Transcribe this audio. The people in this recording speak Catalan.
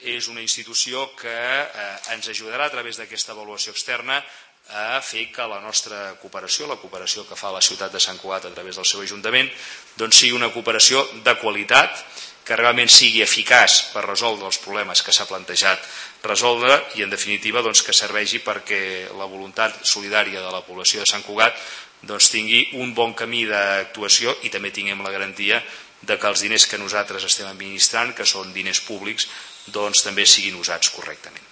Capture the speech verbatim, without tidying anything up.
és una institució que ens ajudarà a través d'aquesta avaluació externa a fer que la nostra cooperació, la cooperació que fa la ciutat de Sant Cugat a través del seu Ajuntament, doncs sigui una cooperació de qualitat, que realment sigui eficaç per resoldre els problemes que s'ha plantejat resoldre i, en definitiva, doncs, que serveixi perquè la voluntat solidària de la població de Sant Cugat doncs, tingui un bon camí d'actuació i també tinguem la garantia de que els diners que nosaltres estem administrant, que són diners públics, doncs, també siguin usats correctament.